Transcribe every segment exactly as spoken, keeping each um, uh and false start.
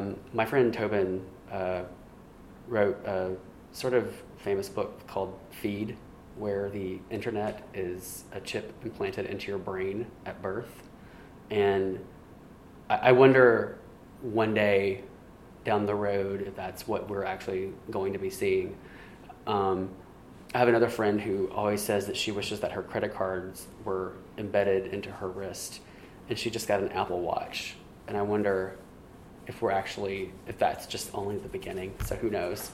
um, my friend Tobin uh, wrote a sort of famous book called Feed, where the internet is a chip implanted into your brain at birth. And I, I wonder one day down the road if that's what we're actually going to be seeing. Um, I have another friend who always says that she wishes that her credit cards were embedded into her wrist, and she just got an Apple Watch. And I wonder if we're actually, if that's just only the beginning. So who knows?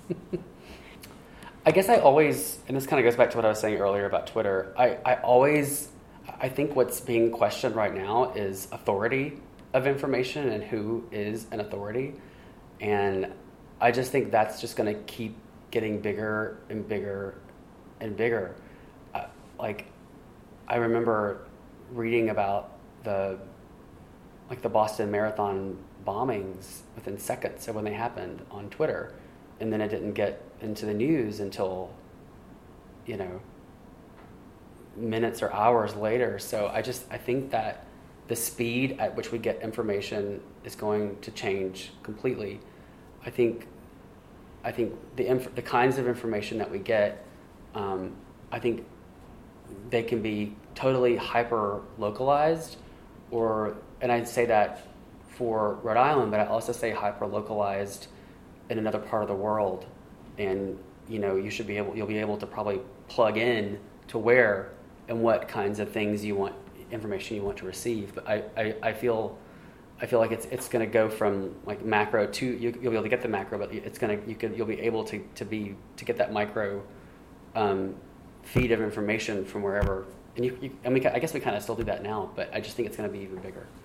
I guess I always, and this kind of goes back to what I was saying earlier about Twitter, I, I always, I think what's being questioned right now is authority of information and who is an authority. And I just think that's just going to keep getting bigger and bigger and bigger. Uh, like, I remember reading about the, like the Boston Marathon bombings within seconds of when they happened on Twitter. And then it didn't get into the news until, you know, minutes or hours later. So I just, I think that the speed at which we get information is going to change completely. I think, I think the inf- the kinds of information that we get, um, I think they can be totally hyper localized, or, and I say that for Rhode Island, but I also say hyper localized in another part of the world. And, you know, you should be able, you'll be able to probably plug in to where and what kinds of things you want, information you want to receive. But I, I, I feel, I feel like it's it's going to go from like macro to, you, you'll be able to get the macro, but it's going to, you could, you'll be able to, to be, to get that micro um, feed of information from wherever. And you, you, I mean, I guess we kind of still do that now, but I just think it's going to be even bigger.